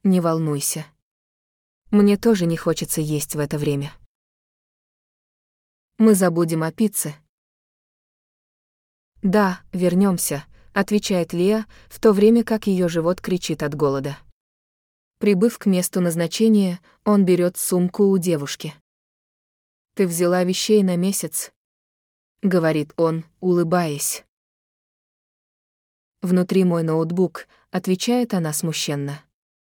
Не волнуйся. Мне тоже не хочется есть в это время. Мы забудем о пицце. Да, вернемся, отвечает Лиа, в то время как ее живот кричит от голода. Прибыв к месту назначения, он берет сумку у девушки. «Ты взяла вещей на месяц?» — говорит он, улыбаясь. «Внутри мой ноутбук», — отвечает она смущенно.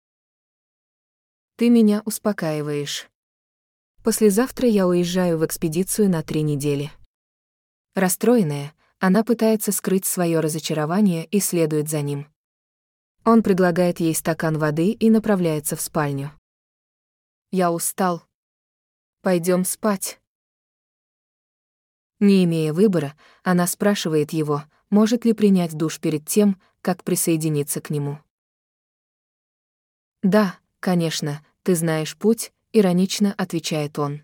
«Ты меня успокаиваешь. Послезавтра я уезжаю в экспедицию на 3 недели». Расстроенная, она пытается скрыть свое разочарование и следует за ним. Он предлагает ей стакан воды и направляется в спальню. «Я устал. Пойдем спать». Не имея выбора, она спрашивает его, может ли принять душ перед тем, как присоединиться к нему. «Да, конечно, ты знаешь путь», — иронично отвечает он.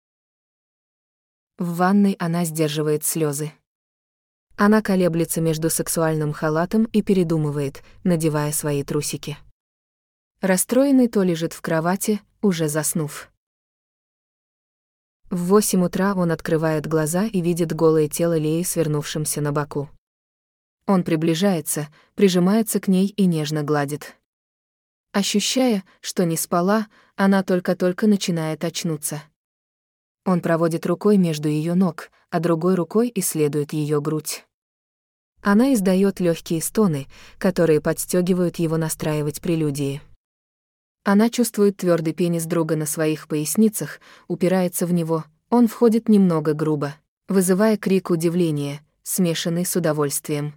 В ванной она сдерживает слезы. Она колеблется между сексуальным халатом и передумывает, надевая свои трусики. Расстроенный то лежит в кровати, уже заснув. В 8 утра он открывает глаза и видит голое тело Леи, свернувшимся на боку. Он приближается, прижимается к ней и нежно гладит. Ощущая, что не спала, она только-только начинает очнуться. Он проводит рукой между ее ног, а другой рукой исследует ее грудь. Она издаёт легкие стоны, которые подстегивают его настраивать прелюдии. Она чувствует твердый пенис друга на своих поясницах, упирается в него, он входит немного грубо, вызывая крик удивления, смешанный с удовольствием.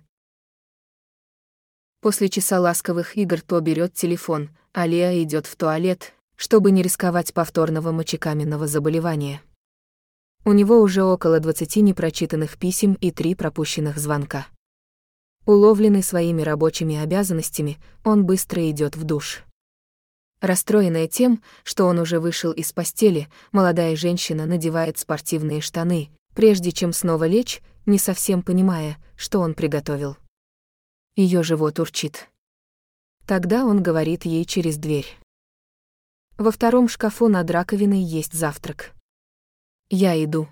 После часа ласковых игр То берет телефон, а Лиа идет в туалет, чтобы не рисковать повторного мочекаменного заболевания. У него уже около 20 непрочитанных писем и 3 пропущенных звонка. Уловленный своими рабочими обязанностями, он быстро идет в душ. Расстроенная тем, что он уже вышел из постели, молодая женщина надевает спортивные штаны, прежде чем снова лечь, не совсем понимая, что он приготовил. Ее живот урчит. Тогда он говорит ей через дверь. Во втором шкафу над раковиной есть завтрак. Я иду.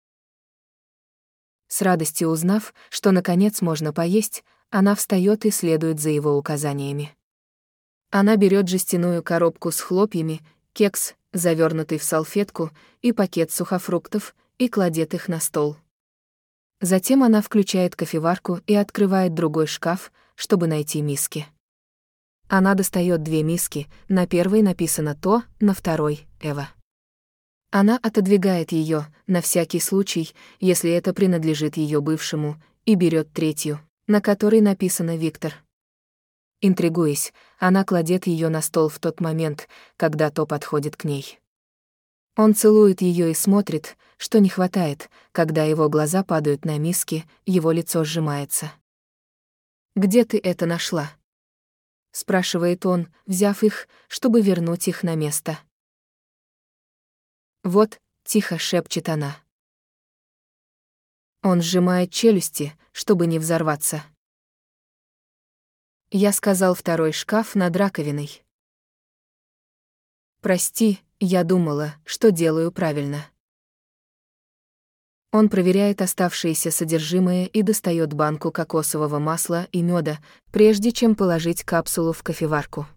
С радостью узнав, что наконец можно поесть, она встает и следует за его указаниями. Она берет жестяную коробку с хлопьями, кекс, завернутый в салфетку, и пакет сухофруктов, и кладет их на стол. Затем она включает кофеварку и открывает другой шкаф, чтобы найти миски. Она достает 2 миски, на первой написано «То», на второй — «Эва». Она отодвигает ее, на всякий случай, если это принадлежит ее бывшему, и берет 3-ю, на которой написано «Виктор». Интригуясь, она кладет ее на стол в тот момент, когда То подходит к ней. Он целует ее и смотрит, что не хватает, когда его глаза падают на миски, его лицо сжимается. «Где ты это нашла?» — спрашивает он, взяв их, чтобы вернуть их на место. «Вот», — тихо шепчет она. Он сжимает челюсти, чтобы не взорваться. Я сказал второй шкаф над раковиной. Прости, я думала, что делаю правильно. Он проверяет оставшееся содержимое и достает банку кокосового масла и мёда, прежде чем положить капсулу в кофеварку.